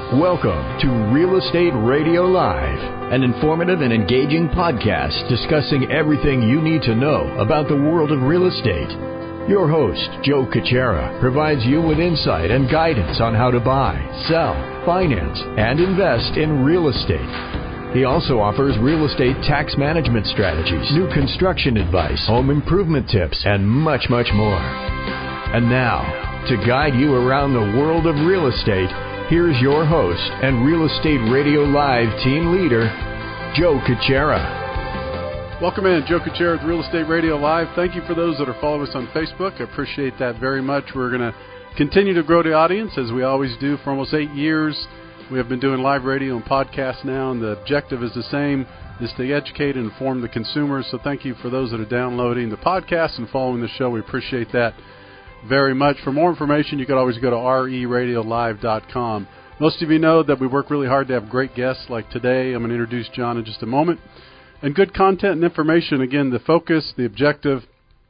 Welcome to Real Estate Radio Live, an informative and engaging podcast discussing everything you need to know about the world of real estate. Your host, Joe Kuchera, provides you with insight and guidance on how to buy, sell, finance, and invest in real estate. He also offers real estate tax management strategies, new construction advice, home improvement tips, and much, much more. And now, to guide you around the world of real estate, here's your host and Real Estate Radio Live team leader, Joe Kuchera. Welcome in, Joe Kuchera with Real Estate Radio Live. Thank you for those that are following us on Facebook. I appreciate that very much. We're going to continue to grow the audience as we always do for almost 8 years. We have been doing live radio and podcasts now, and the objective is the same, is to educate and inform the consumers. So thank you for those that are downloading the podcast and following the show. We appreciate that very much. For more information, you can always go to reradiolive.com. Most of you know that we work really hard to have great guests like today. I'm going to introduce John in just a moment. And good content and information. Again, the focus, the objective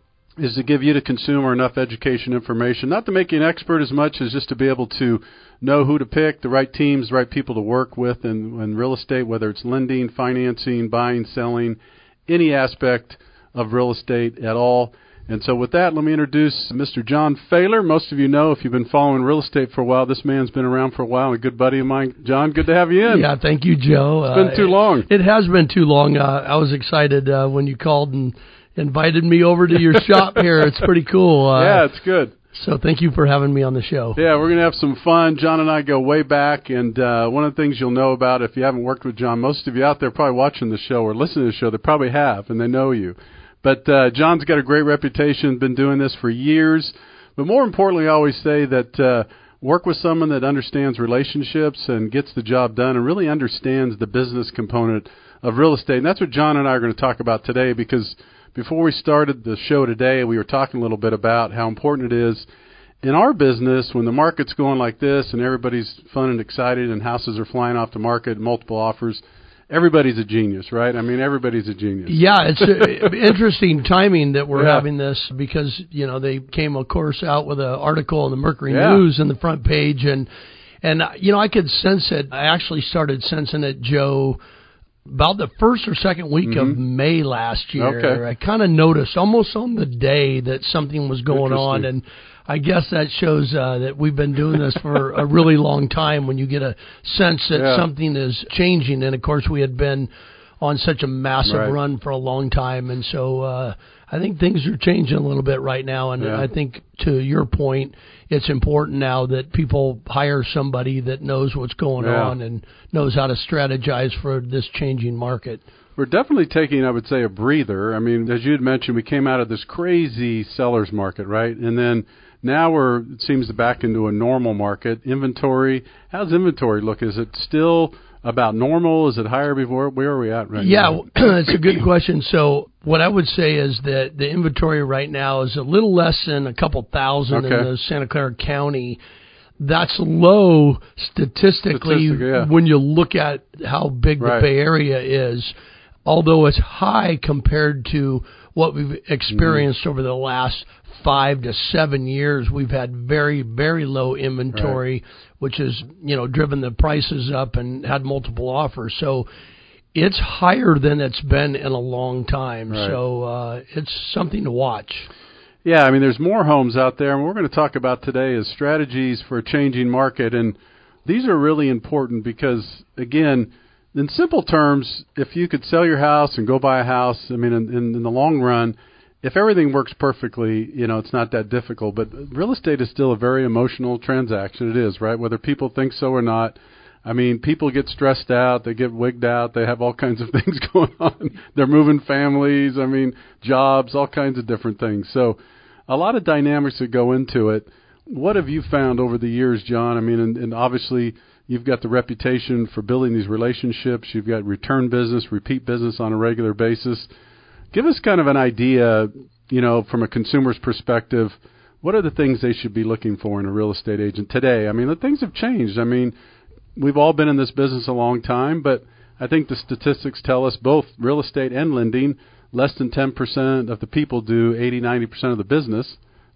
is to give you, the consumer, enough education information, not to make you an expert as much as just to be able to know who to pick, the right teams, the right people to work with in real estate, whether it's lending, financing, buying, selling, any aspect of real estate at all. And so with that, let me introduce Mr. John Faylor. Most of you know, if you've been following real estate for a while, this man's been around for a while, a good buddy of mine. John, good to have you in. Yeah, thank you, Joe. It's been too long. It has been too long. I was excited when you called and invited me over to your shop here. It's pretty cool. Yeah, it's good. So thank you for having me on the show. Yeah, we're going to have some fun. John and I go way back, and one of the things you'll know about, if you haven't worked with John, most of you out there probably watching the show or listening to the show, they probably have, and they know you. But John's got a great reputation, been doing this for years. But more importantly, I always say that work with someone that understands relationships and gets the job done and really understands the business component of real estate. And that's what John and I are going to talk about today, because before we started the show today, we were talking a little bit about how important it is in our business when the market's going like this and everybody's fun and excited and houses are flying off the market, multiple offers. Everybody's a genius, right? I mean, everybody's a genius. Yeah, it's interesting timing that we're having this because, you know, they came, of course, out with an article in the Mercury News on the front page. And you know, I could sense it. I actually started sensing it, Joe, about the first or second week of May last year. Okay. I kind of noticed almost on the day that something was going on. And I guess that shows that we've been doing this for a really long time when you get a sense that something is changing. And, of course, we had been on such a massive run for a long time. And so I think things are changing a little bit right now. And I think, to your point, it's important now that people hire somebody that knows what's going on and knows how to strategize for this changing market. We're definitely taking, I would say, a breather. I mean, as you had mentioned, we came out of this crazy seller's market, right? And then now it seems to back into a normal market. Inventory, how's inventory look? Is it still about normal? Is it higher before? Where are we at right now? Yeah, it's a good question. So what I would say is that the inventory right now is a little less than a couple thousand in the Santa Clara County. That's low statistically when you look at how big the Bay Area is, although it's high compared to what we've experienced over the last 5 to 7 years. We've had very, very low inventory, which has, you know, driven the prices up and had multiple offers. So it's higher than it's been in a long time. So it's something to watch. Yeah, I mean, there's more homes out there, and what we're going to talk about today is strategies for a changing market. And these are really important because, again, in simple terms, if you could sell your house and go buy a house, I mean, in the long run, if everything works perfectly, you know, it's not that difficult. But real estate is still a very emotional transaction. It is, right? Whether people think so or not. I mean, people get stressed out. They get wigged out. They have all kinds of things going on. They're moving families. I mean, jobs, all kinds of different things. So a lot of dynamics that go into it. What have you found over the years, John? I mean, and obviously you've got the reputation for building these relationships. You've got return business, repeat business on a regular basis. Give us kind of an idea, you know, from a consumer's perspective, what are the things they should be looking for in a real estate agent today? I mean, the things have changed. I mean, we've all been in this business a long time, but I think the statistics tell us both real estate and lending, less than 10% of the people do 80, 90% of the business.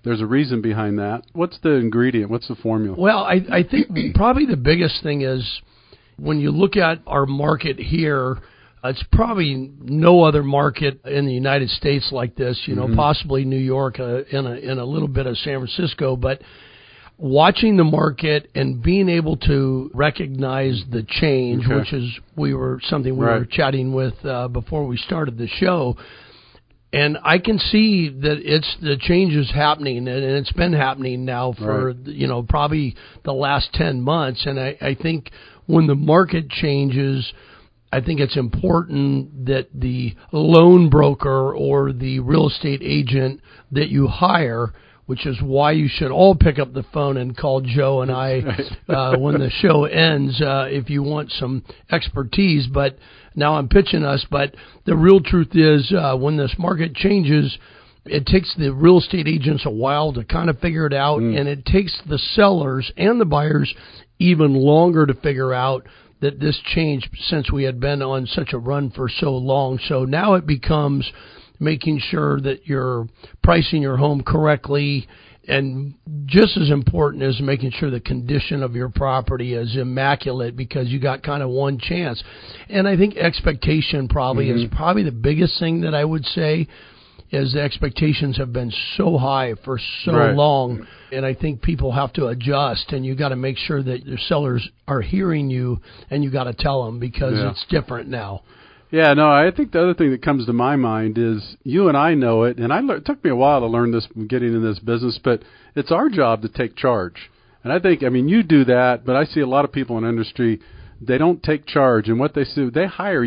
There's a reason behind that. What's the ingredient? What's the formula? Well, I think probably the biggest thing is when you look at our market here, it's probably no other market in the United States like this, possibly New York and a little bit of San Francisco, but watching the market and being able to recognize the change, which is something we were chatting with before we started the show. And I can see that the change is happening, and it's been happening now for probably the last 10 months. And I think when the market changes, I think it's important that the loan broker or the real estate agent that you hire, which is why you should all pick up the phone and call Joe and I when the show ends if you want some expertise. But now I'm pitching us. But the real truth is when this market changes, it takes the real estate agents a while to kind of figure it out, and it takes the sellers and the buyers even longer to figure out that this changed since we had been on such a run for so long. So now it becomes making sure that you're pricing your home correctly, and just as important is making sure the condition of your property is immaculate, because you got kind of one chance. And I think expectation probably is probably the biggest thing that I would say, is the expectations have been so high for so long, and I think people have to adjust, and you got to make sure that your sellers are hearing you, and you got to tell them, because it's different now. Yeah, no, I think the other thing that comes to my mind is you and I know it, and it took me a while to learn this from getting in this business, but it's our job to take charge. And I think, you do that, but I see a lot of people in the industry, they don't take charge, and what they do, they hire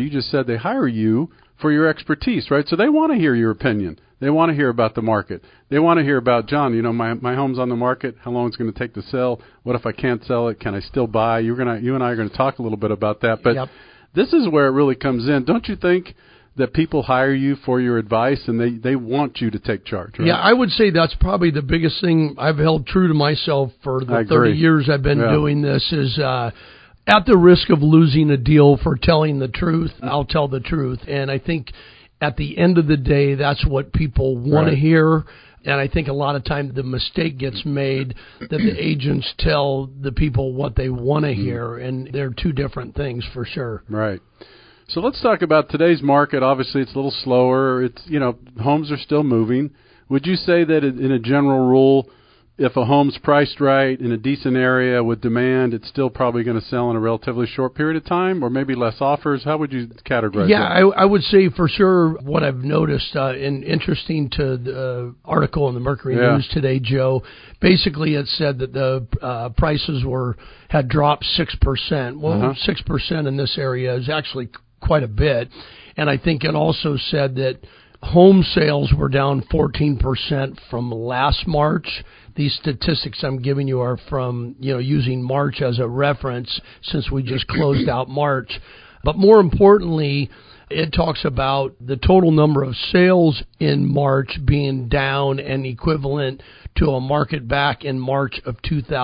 you for your expertise, right? So they want to hear your opinion. They want to hear about the market. They want to hear about, John, my home's on the market. How long it's going to take to sell? What if I can't sell it? Can I still buy? You and I are going to talk a little bit about that. But this is where it really comes in. Don't you think that people hire you for your advice, and they want you to take charge, right? Yeah, I would say that's probably the biggest thing I've held true to myself for the 30 years I've been doing this is at the risk of losing a deal for telling the truth, I'll tell the truth. And I think at the end of the day, that's what people want to hear. And I think a lot of times the mistake gets made that the agents tell the people what they want to hear, and they're two different things for sure. Right. So let's talk about today's market. Obviously, it's a little slower. It's homes are still moving. Would you say that in a general rule, if a home's priced right in a decent area with demand, it's still probably going to sell in a relatively short period of time, or maybe less offers? How would you categorize that? I would say for sure what I've noticed, and interesting to the article in the Mercury News today, Joe, basically it said that the prices had dropped 6%. Well, 6% in this area is actually quite a bit. And I think it also said that home sales were down 14% from last March. These statistics I'm giving you are from, using March as a reference since we just closed out March. But more importantly, it talks about the total number of sales in March being down and equivalent to a market back in March of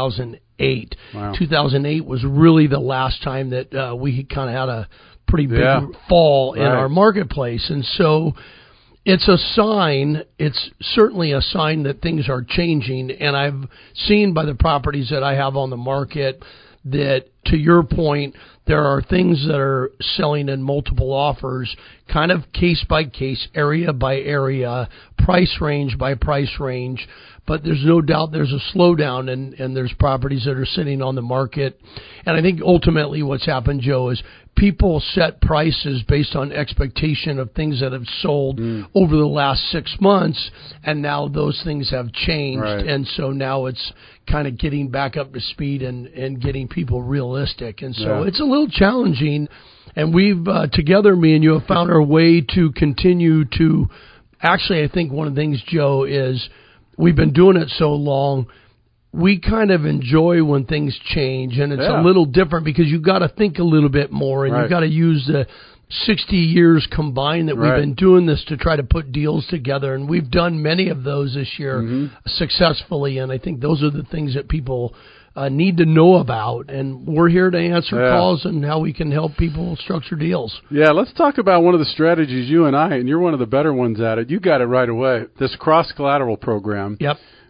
2008. Wow. 2008 was really the last time that we kind of had a pretty big fall in our marketplace. And so it's a sign, it's certainly a sign that things are changing, and I've seen by the properties that I have on the market that, to your point, there are things that are selling in multiple offers, kind of case by case, area by area, price range by price range, but there's no doubt there's a slowdown, and there's properties that are sitting on the market. And I think ultimately what's happened, Joe, is people set prices based on expectation of things that have sold over the last 6 months, and now those things have changed. Right. And so now it's kind of getting back up to speed and getting people realistic. And so it's a little challenging. And we've, together, me and you, have found our way to continue to, actually, I think one of the things, Joe, is we've been doing it so long, we kind of enjoy when things change, and it's a little different because you got to think a little bit more, and you got to use the 60 years combined that we've been doing this to try to put deals together, and we've done many of those this year successfully, and I think those are the things that people need to know about, and we're here to answer calls and how we can help people structure deals. Yeah, let's talk about one of the strategies you and you're one of the better ones at it. You got it right away. This cross-collateral program. Yep.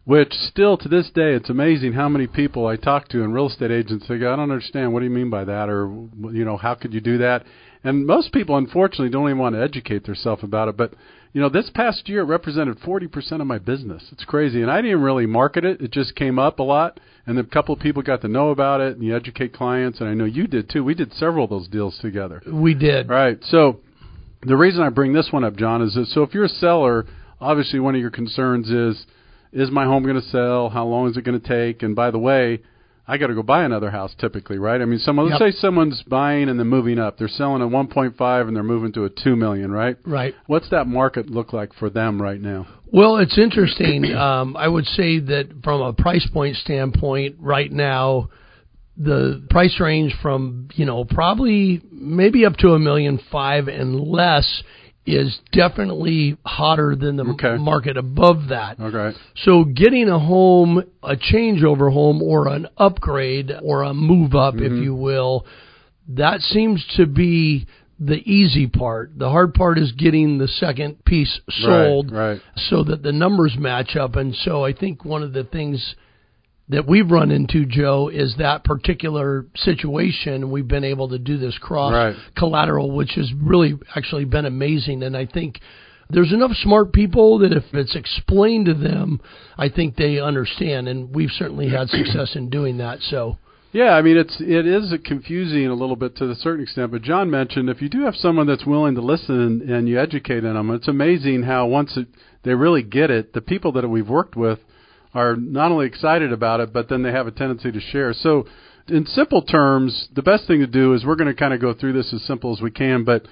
which still to this day, it's amazing how many people I talk to and real estate agents, they go, I don't understand. What do you mean by that? Or, how could you do that? And most people, unfortunately, don't even want to educate themselves about it. But, this past year, it represented 40% of my business. It's crazy. And I didn't really market it. It just came up a lot. And then a couple of people got to know about it, and you educate clients. And I know you did, too. We did several of those deals together. We did. Right. So the reason I bring this one up, John, is that, so if you're a seller, obviously one of your concerns is my home going to sell? How long is it going to take? And by the way, I got to go buy another house typically, right? I mean, let's say someone's buying and then moving up. They're selling at 1.5 and they're moving to a 2 million, right? Right. What's that market look like for them right now? Well, it's interesting. I would say that from a price point standpoint, right now, the price range from, probably maybe up to $1.5 million and less is definitely hotter than the market above that. Okay. So getting a home, a changeover home, or an upgrade, or a move up, if you will, that seems to be the easy part. The hard part is getting the second piece sold so that the numbers match up. And so I think one of the things that we've run into, Joe, is that particular situation. We've been able to do this cross collateral, which has really actually been amazing. And I think there's enough smart people that if it's explained to them, I think they understand. And we've certainly had success in doing that. So. Yeah, I mean, it is confusing a little bit to a certain extent. But John mentioned if you do have someone that's willing to listen and you educate them, it's amazing how once they really get it, the people that we've worked with are not only excited about it, but then they have a tendency to share. So in simple terms, the best thing to do is we're going to kind of go through this as simple as we can. But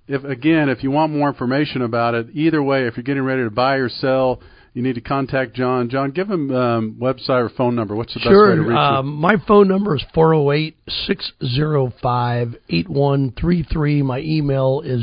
if you want more information about it, either way, if you're getting ready to buy or sell, you need to contact John. John, give him website or phone number. What's the best way to reach you? My phone number is 408-605-8133. My email is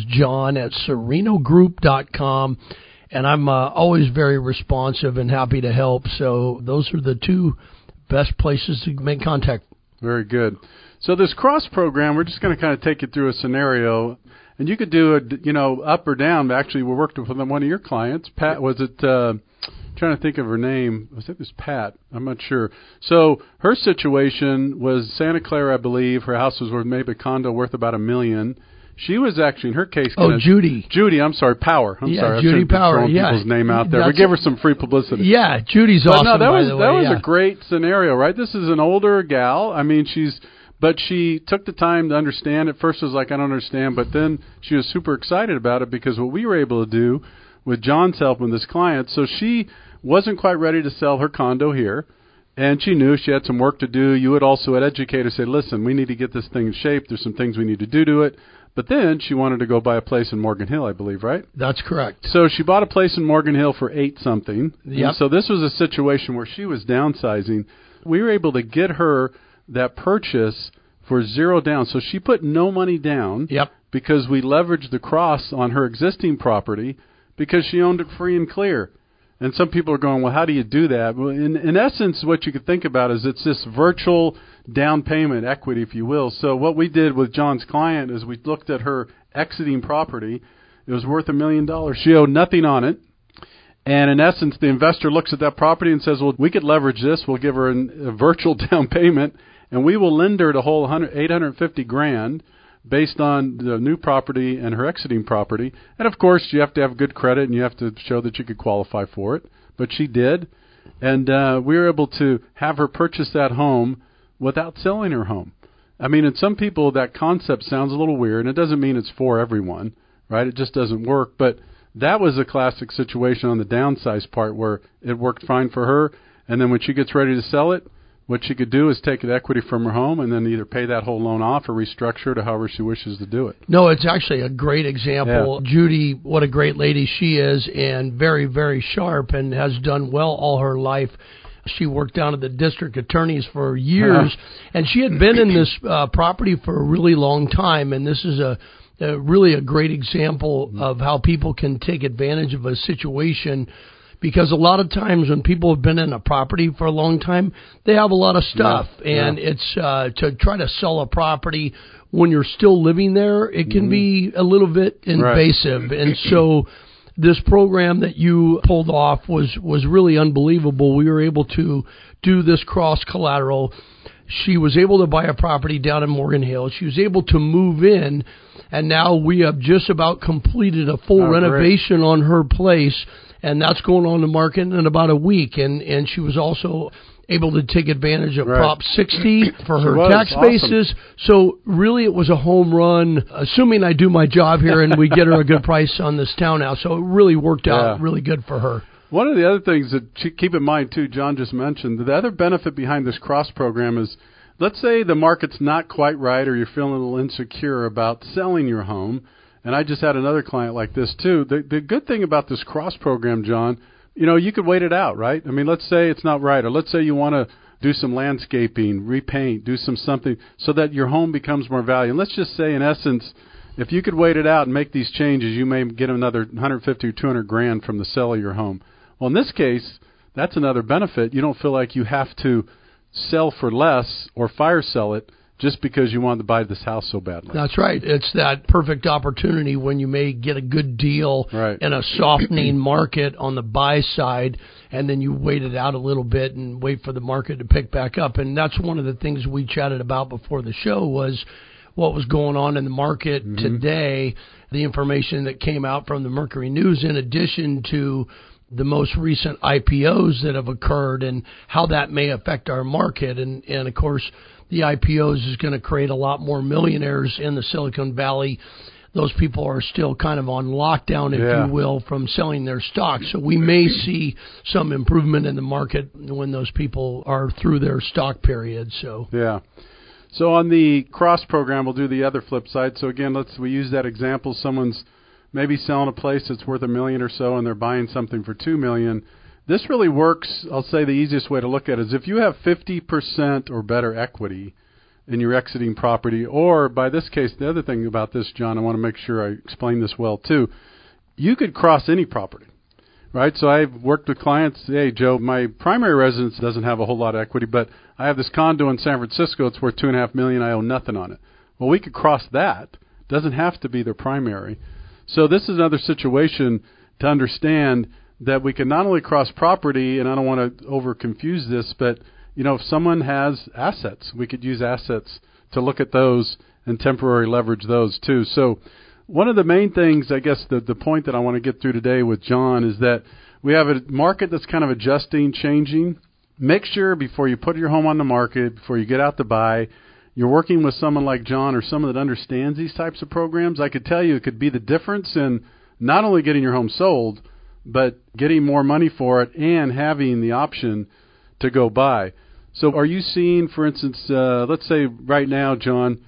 john@serenogroup.com. And I'm always very responsive and happy to help. So those are the two best places to make contact. Very good. So this cross program, we're just going to kind of take you through a scenario. And you could do it, up or down. Actually, we worked with one of your clients. Pat, was it, trying to think of her name. I think it was Pat. I'm not sure. So her situation was Santa Clara, I believe. Her house was worth maybe a condo worth about $1 million. She was actually, in her case... Judy. Judy, I'm sorry, Power. I'm sorry. Judy Power, throwing people's name out there. We give her some free publicity. Yeah, Judy's awesome, no, that was a great scenario, right? This is an older gal. I mean, but she took the time to understand. At first it was like, I don't understand. But then she was super excited about it because what we were able to do with John's help with this client, so she wasn't quite ready to sell her condo here. And she knew she had some work to do. You would also educate her, say, listen, we need to get this thing in shape. There's some things we need to do to it. But then she wanted to go buy a place in Morgan Hill, I believe, right? That's correct. So she bought a place in Morgan Hill for $8-something. Yep. So this was a situation where she was downsizing. We were able to get her that purchase for $0 down. So she put no money down because we leveraged the cross on her existing property because she owned it free and clear. And some people are going, well, how do you do that? Well, in essence, what you could think about is it's this virtual down payment equity, if you will. So what we did with John's client is we looked at her exiting property. It was worth $1 million. She owed nothing on it. And in essence, the investor looks at that property and says, well, we could leverage this. We'll give her a virtual down payment, and we will lend her the whole $850,000 based on the new property and her exiting property. And, of course, you have to have good credit, and you have to show that you could qualify for it. But she did. And we were able to have her purchase that home without selling her home. I mean, in some people, that concept sounds a little weird, and it doesn't mean it's for everyone, right? It just doesn't work. But that was a classic situation on the downsize part where it worked fine for her. And then when she gets ready to sell it, what she could do is take the equity from her home and then either pay that whole loan off or restructure it or however she wishes to do it. No, it's actually a great example. Yeah. Judy, what a great lady she is, and very, very sharp and has done well all her life. She worked down at the district attorneys for years, and she had been in this property for a really long time, and this is really a great example of how people can take advantage of a situation. Because a lot of times when people have been in a property for a long time, they have a lot of stuff. And it's to try to sell a property when you're still living there, it can be a little bit invasive. And so this program that you pulled off was really unbelievable. We were able to do this cross collateral. She was able to buy a property down in Morgan Hill. She was able to move in, and now we have just about completed a full renovation on her place, and that's going on the market in about a week. And she was also able to take advantage of Prop 60 for her tax basis. So really it was a home run, assuming I do my job here and we get her a good price on this townhouse. So it really worked out really good for her. One of the other things that keep in mind, too, John just mentioned, the other benefit behind this cross program is, let's say the market's not quite right or you're feeling a little insecure about selling your home. And I just had another client like this, too. The good thing about this cross program, John, you could wait it out, right? I mean, let's say it's not right, or let's say you want to do some landscaping, repaint, do something so that your home becomes more valuable. And let's just say, in essence, if you could wait it out and make these changes, you may get another 150 or 200 grand from the sale of your home. Well, in this case, that's another benefit. You don't feel like you have to sell for less or fire sell it just because you wanted to buy this house so badly. That's right. It's that perfect opportunity when you may get a good deal in a softening market on the buy side, and then you wait it out a little bit and wait for the market to pick back up. And that's one of the things we chatted about before the show was what was going on in the market today, the information that came out from the Mercury News, in addition to the most recent IPOs that have occurred and how that may affect our market. And of course, the IPOs is going to create a lot more millionaires in the Silicon Valley. Those people are still kind of on lockdown, if you will, from selling their stocks. So we may see some improvement in the market when those people are through their stock period. So So on the cross program, we'll do the other flip side. So again, we use that example. Someone's maybe selling a place that's worth $1 million or so, and they're buying something for $2 million. This really works. I'll say the easiest way to look at it is if you have 50% or better equity in your exiting property, or by this case, the other thing about this, John, I want to make sure I explain this well too. You could cross any property, right? So I've worked with clients. Hey, Joe, my primary residence doesn't have a whole lot of equity, but I have this condo in San Francisco. It's worth $2.5 million. I own nothing on it. Well, we could cross that. Doesn't have to be their primary. So this is another situation to understand that we can not only cross property, and I don't want to over-confuse this, but, if someone has assets, we could use assets to look at those and temporarily leverage those too. So one of the main things, I guess, the point that I want to get through today with John is that we have a market that's kind of adjusting, changing. Make sure before you put your home on the market, before you get out to buy, you're working with someone like John or someone that understands these types of programs. I could tell you it could be the difference in not only getting your home sold, but getting more money for it and having the option to go buy. So are you seeing, for instance, let's say right now, John,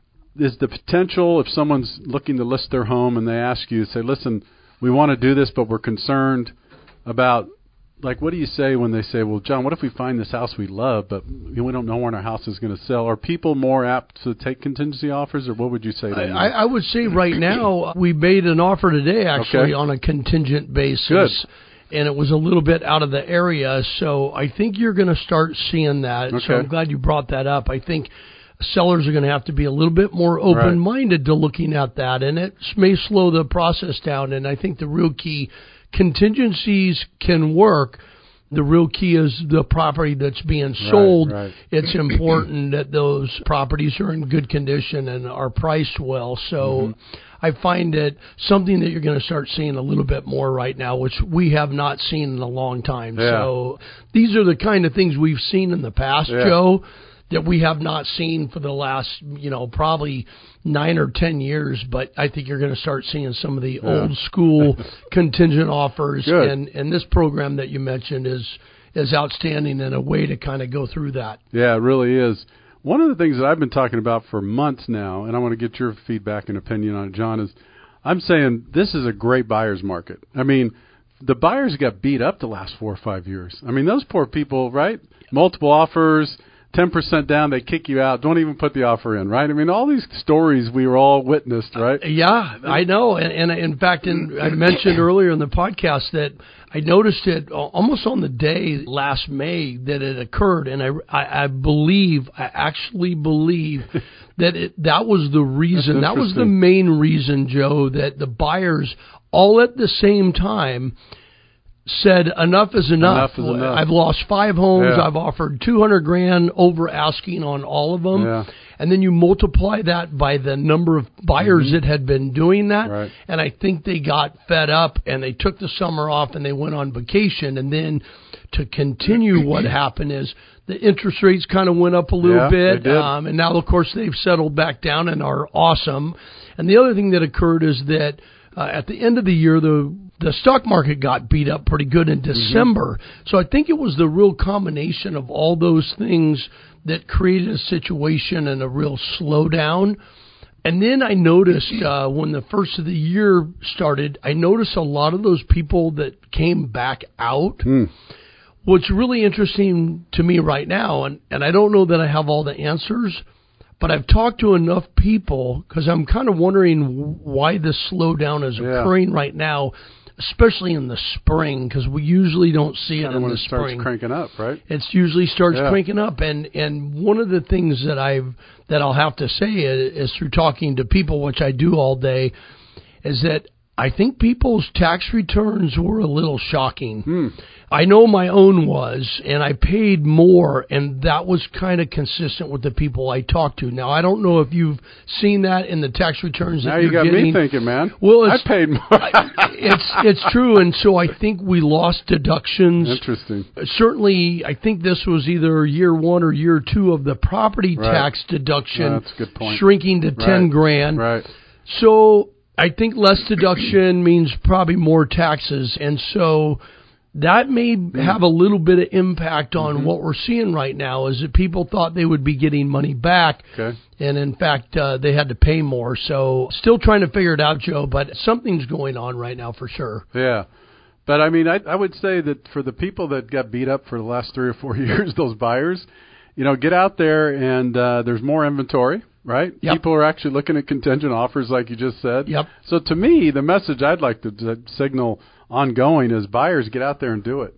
is the potential if someone's looking to list their home and they ask you, say, listen, we want to do this, but we're concerned about, like, what do you say when they say, well, John, what if we find this house we love, but we don't know when our house is going to sell? Are people more apt to take contingency offers, or what would you say to them? I would say right now we made an offer today, actually, on a contingent basis. Good. And it was a little bit out of the area, so I think you're going to start seeing that. Okay. So I'm glad you brought that up. I think sellers are going to have to be a little bit more open-minded to looking at that, and it may slow the process down. And I think the real key, contingencies can work. The real key is the property that's being sold. Right. It's important that those properties are in good condition and are priced well. So I find it something that you're going to start seeing a little bit more right now, which we have not seen in a long time. So these are the kind of things we've seen in the past, Joe, that we have not seen for the last, probably 9 or 10 years. But I think you're going to start seeing some of the old school contingent offers. And this program that you mentioned is outstanding and a way to kind of go through that. Yeah, it really is. One of the things that I've been talking about for months now, and I want to get your feedback and opinion on it, John, is I'm saying this is a great buyer's market. I mean, the buyers got beat up the last 4 or 5 years. I mean, those poor people, right? Multiple offers. 10% down, they kick you out, don't even put the offer in, right? I mean, all these stories we were all witnessed, right? Yeah, I know. And in fact, I mentioned earlier in the podcast that I noticed it almost on the day last May that it occurred, and I actually believe that was the reason. That was the main reason, Joe, that the buyers all at the same time said enough is enough. I've lost 5 homes. Yeah. I've offered $200,000 over asking on all of them. Yeah. And then you multiply that by the number of buyers that had been doing that. Right. And I think they got fed up and they took the summer off and they went on vacation. And then to continue, what happened is the interest rates kind of went up a little bit. They did. And now, of course, they've settled back down and are awesome. And the other thing that occurred is that at the end of the year, the stock market got beat up pretty good in December. So I think it was the real combination of all those things that created a situation and a real slowdown. And then I noticed when the first of the year started, I noticed a lot of those people that came back out. What's really interesting to me right now, and I don't know that I have all the answers, but I've talked to enough people because I'm kind of wondering why this slowdown is occurring right now, especially in the spring, because we usually don't see it in the spring. It starts cranking up, right? It usually starts cranking up, and one of the things that I'll have to say is through talking to people, which I do all day, is that I think people's tax returns were a little shocking. I know my own was, and I paid more, and that was kind of consistent with the people I talked to. Now, I don't know if you've seen that in the tax returns that you're getting. Now you got me thinking, man. Well, I paid more. It's true, and so I think we lost deductions. Interesting. Certainly, I think this was either year 1 or year 2 of the property tax deduction that's a good point. Shrinking to $10,000. Right. So I think less deduction means probably more taxes, and so that may have a little bit of impact on what we're seeing right now, is that people thought they would be getting money back, and in fact, they had to pay more. So still trying to figure it out, Joe, but something's going on right now for sure. Yeah. But, I mean, I would say that for the people that got beat up for the last 3 or 4 years, those buyers, get out there and there's more inventory. Right? Yep. People are actually looking at contingent offers like you just said. Yep. So to me, the message I'd like to signal ongoing is buyers, get out there and do it.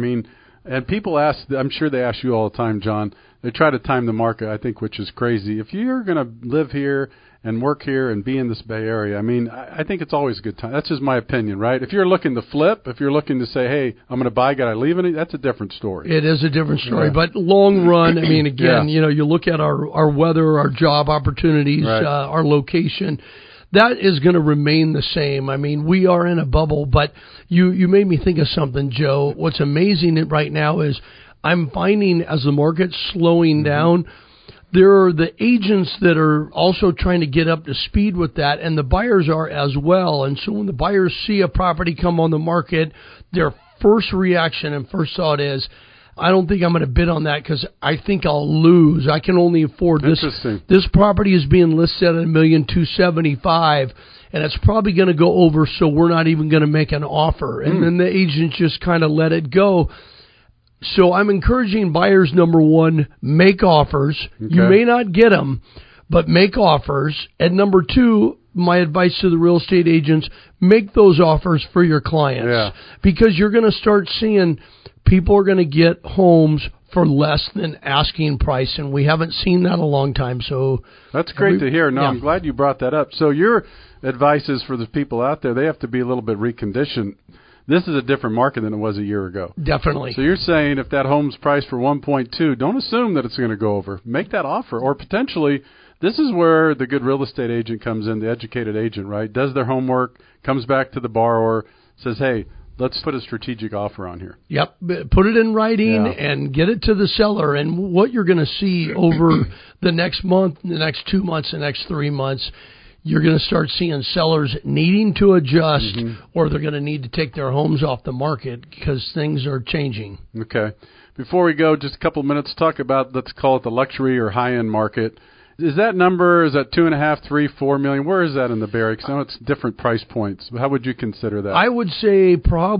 And people ask, I'm sure they ask you all the time, John, they try to time the market, I think, which is crazy. If you're going to live here and work here and be in this Bay Area, I think it's always a good time. That's just my opinion, right? If you're looking to flip, if you're looking to say, hey, I'm going to buy, got I leave it, that's a different story. It is a different story. But long run, again, you look at our weather, our job opportunities, our location, that is going to remain the same. We are in a bubble, but you made me think of something, Joe. What's amazing right now is I'm finding as the market's slowing down, there are the agents that are also trying to get up to speed with that, and the buyers are as well. And so when the buyers see a property come on the market, their first reaction and first thought is, I don't think I'm going to bid on that because I think I'll lose. I can only afford this. This property is being listed at $1,275,000, and it's probably going to go over, so we're not even going to make an offer. And then the agent just kind of let it go. So I'm encouraging buyers, number one, make offers. Okay. You may not get them, but make offers. And number two, my advice to the real estate agents, make those offers for your clients. Yeah. Because you're going to start seeing people are going to get homes for less than asking price, and we haven't seen that in a long time. So that's great to hear. No, I'm glad you brought that up. So your advice is for the people out there, they have to be a little bit reconditioned. This is a different market than it was a year ago. Definitely. So you're saying if that home's priced for 1.2, don't assume that it's going to go over. Make that offer. Or potentially, this is where the good real estate agent comes in, the educated agent, right? Does their homework, comes back to the borrower, says, hey, let's put a strategic offer on here. Yep. Put it in writing and get it to the seller. And what you're going to see over the next month, the next 2 months, the next 3 months, you're going to start seeing sellers needing to adjust, or they're going to need to take their homes off the market because things are changing. Okay. Before we go, just a couple of minutes, talk about, let's call it the luxury or high-end market. Is that number, is that 2.5, 3, 4 million? Where is that in the Bay Area? Because I know it's different price points. How would you consider that? I would say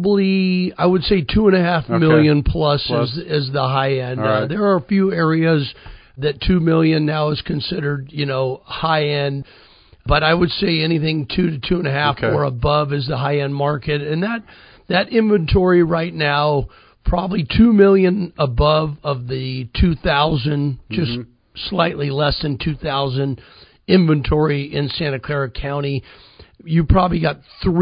2.5 million plus. Is the high end. Right. There are a few areas that 2 million now is considered, high end. But I would say anything 2 to 2.5 or above is the high end market. And that inventory right now, probably 2 million above of the 2,000, just slightly less than 2,000 inventory in Santa Clara County. You probably got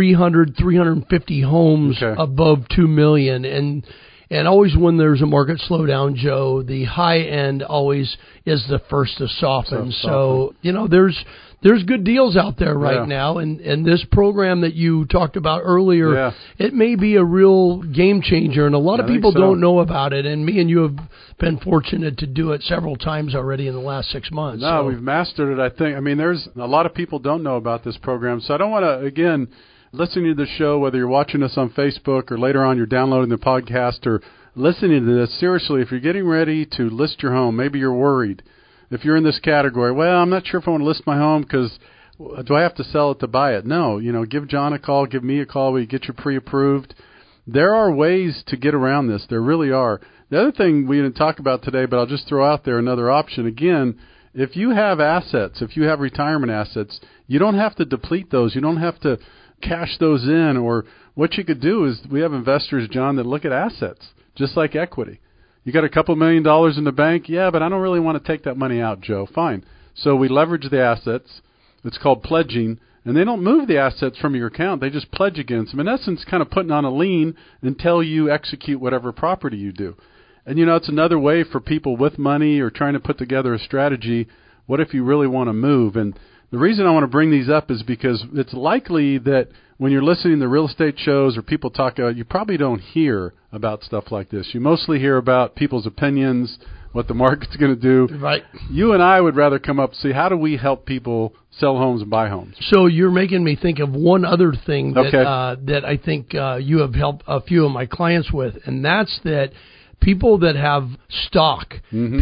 350 homes above 2 million. And always when there's a market slowdown, Joe, the high end always is the first to soften. So, there's good deals out there right now, and this program that you talked about earlier, it may be a real game changer, and a lot of people don't know about it, and me and you have been fortunate to do it several times already in the last 6 months. No, we've mastered it, I think. I mean, there's a lot of people don't know about this program, so I don't want to, again, listening to the show, whether you're watching us on Facebook or later on you're downloading the podcast or listening to this, seriously, if you're getting ready to list your home, maybe you're worried. If you're in this category, well, I'm not sure if I want to list my home because do I have to sell it to buy it? No, give John a call, give me a call, we get you pre-approved. There are ways to get around this. There really are. The other thing we didn't talk about today, but I'll just throw out there another option. Again, if you have assets, if you have retirement assets, you don't have to deplete those. You don't have to cash those in. Or what you could do is we have investors, John, that look at assets, just like equity. You got a couple $1 million in the bank? Yeah, but I don't really want to take that money out, Joe. Fine. So we leverage the assets. It's called pledging. And they don't move the assets from your account. They just pledge against them. In essence, kind of putting on a lien until you execute whatever property you do. And, it's another way for people with money or trying to put together a strategy. What if you really want to move? And the reason I want to bring these up is because it's likely that when you're listening to real estate shows or people talk about, you probably don't hear about stuff like this. You mostly hear about people's opinions, what the market's going to do. Right. You and I would rather come up and see how do we help people sell homes and buy homes. So you're making me think of one other thing that I think you have helped a few of my clients with, and that's that people that have stock,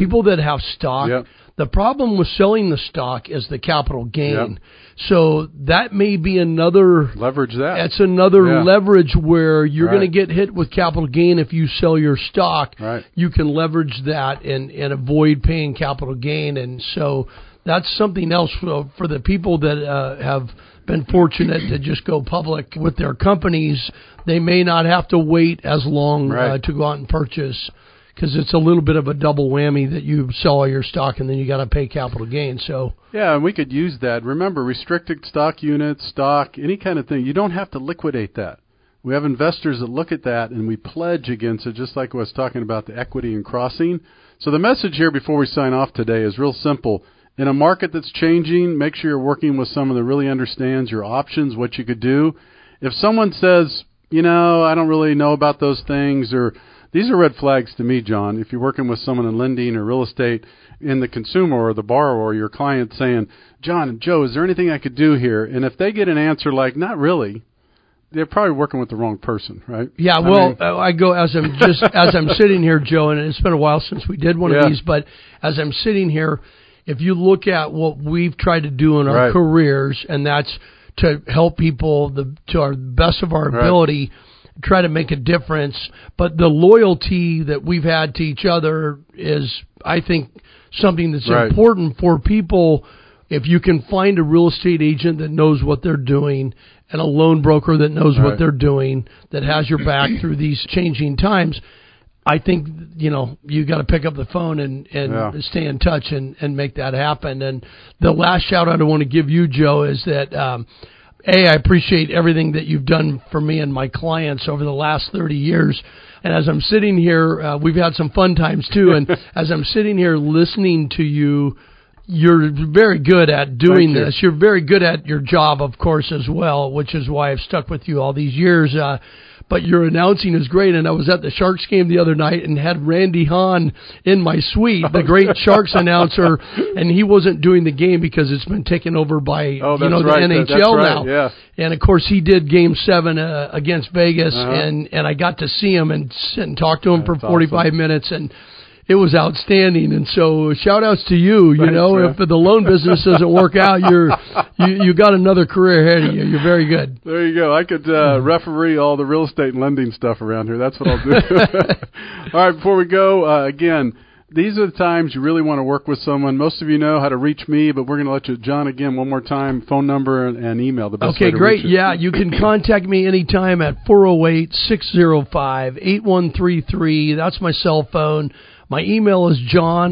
the problem with selling the stock is the capital gain. Yep. So that may be another leverage. That's another leverage where you're going to get hit with capital gain if you sell your stock. Right. You can leverage that and avoid paying capital gain. And so that's something else for the people that have been fortunate to just go public with their companies. They may not have to wait as long to go out and purchase, because it's a little bit of a double whammy that you sell all your stock and then you got to pay capital gain. So yeah, and we could use that. Remember, restricted stock units, stock, any kind of thing, you don't have to liquidate that. We have investors that look at that and we pledge against it, just like I was talking about the equity and crossing. So the message here before we sign off today is real simple. In a market that's changing, make sure you're working with someone that really understands your options, what you could do. If someone says, I don't really know about those things, or these are red flags to me, John. If you're working with someone in lending or real estate, in the consumer or the borrower or your client saying, John and Joe, is there anything I could do here? And if they get an answer like, not really, they're probably working with the wrong person, right? Yeah, I go as I'm sitting here, Joe, and it's been a while since we did one of these, but as I'm sitting here, if you look at what we've tried to do in our careers, and that's to help people to our best of our ability, try to make a difference. But the loyalty that we've had to each other is, I think, something that's important for people. If you can find a real estate agent that knows what they're doing and a loan broker that knows what they're doing, that has your back through these changing times, I think, you got to pick up the phone and stay in touch and make that happen. And the last shout out I want to give you, Joe, is that, I appreciate everything that you've done for me and my clients over the last 30 years. And as I'm sitting here, we've had some fun times too. And as I'm sitting here listening to you, you're very good at doing this. You're very good at your job, of course, as well, which is why I've stuck with you all these years. But your announcing is great, and I was at the Sharks game the other night and had Randy Hahn in my suite, the great Sharks announcer, and he wasn't doing the game because it's been taken over by the NHL now. Yeah. And of course, he did Game 7 against Vegas, and I got to see him and sit and talk to him for 45 minutes, and it was outstanding. And so shout outs to you. You know, man. If the loan business doesn't work out, you got another career ahead of you. You're very good. There you go. I could referee all the real estate and lending stuff around here. That's what I'll do. All right, before we go, again, these are the times you really want to work with someone. Most of you know how to reach me, but we're going to let you, John, again, one more time, phone number and email. The best way to great. Reach you. Yeah, you can contact me anytime at 408-605-8133. That's my cell phone. My email is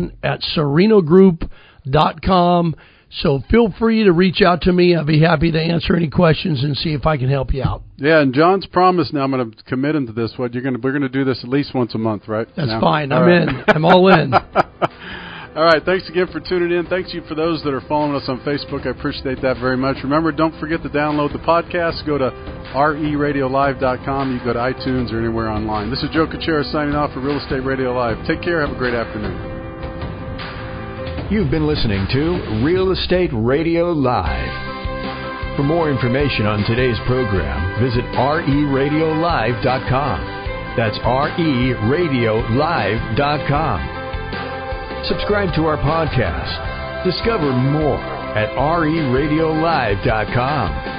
john@serenogroup.com. So feel free to reach out to me. I'll be happy to answer any questions and see if I can help you out. Yeah, and John's promise now, I'm going to commit him to this. We're going to do this at least once a month, right? That's fine. I'm in. I'm all in. All right. Thanks again for tuning in. Thanks you for those that are following us on Facebook. I appreciate that very much. Remember, don't forget to download the podcast. Go to RERadiolive.com. You can go to iTunes or anywhere online. This is Joe Kuchera signing off for Real Estate Radio Live. Take care. Have a great afternoon. You've been listening to Real Estate Radio Live. For more information on today's program, visit RERadiolive.com. That's RERadiolive.com. Subscribe to our podcast. Discover more at RERadiolive.com.